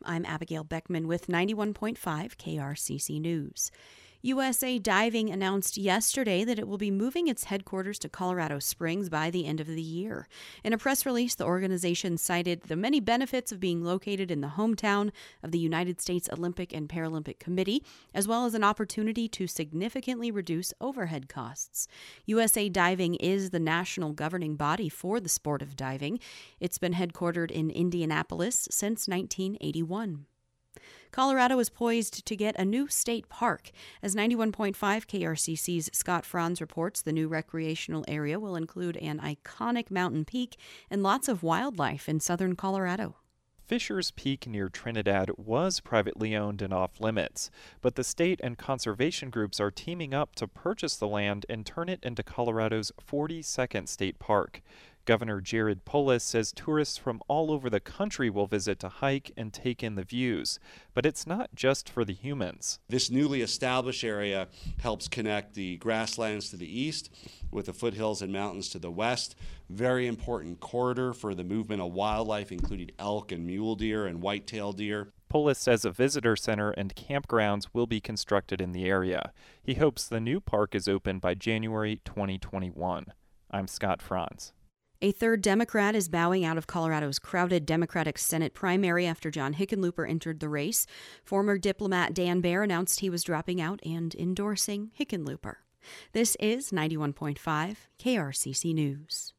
I'm Abigail Beckman with 91.5 KRCC News. USA Diving announced yesterday that it will be moving its headquarters to Colorado Springs by the end of the year. In a press release, the organization cited the many benefits of being located in the hometown of the United States Olympic and Paralympic Committee, as well as an opportunity to significantly reduce overhead costs. USA Diving is the national governing body for the sport of diving. It's been headquartered in Indianapolis since 1981. Colorado is poised to get a new state park. As 91.5 KRCC's Scott Franz reports, the new recreational area will include an iconic mountain peak and lots of wildlife in southern Colorado. Fisher's Peak near Trinidad was privately owned and off limits, but the state and conservation groups are teaming up to purchase the land and turn it into Colorado's 42nd state park. Governor Jared Polis says tourists from all over the country will visit to hike and take in the views. But it's not just for the humans. This newly established area helps connect the grasslands to the east with the foothills and mountains to the west. Very important corridor for the movement of wildlife, including elk and mule deer and white-tailed deer. Polis says a visitor center and campgrounds will be constructed in the area. He hopes the new park is open by January 2021. I'm Scott Franz. A third Democrat is bowing out of Colorado's crowded Democratic Senate primary after John Hickenlooper entered the race. Former diplomat Dan Baer announced he was dropping out and endorsing Hickenlooper. This is 91.5 KRCC News.